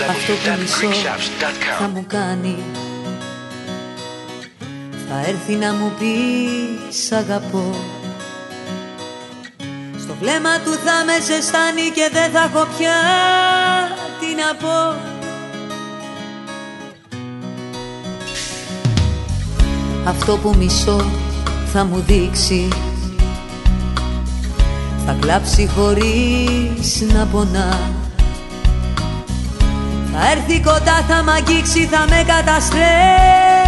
Αυτό που μισώ θα μου κάνει, θα έρθει να μου πει σ' αγαπώ. Στο βλέμμα του θα με ζεστάνει και δεν θα έχω πια τι να πω. Αυτό που μισώ θα μου δείξει, θα κλάψει χωρίς να πονά. Θα έρθει κοντά, θα μ' αγγίξει, θα με καταστρέψει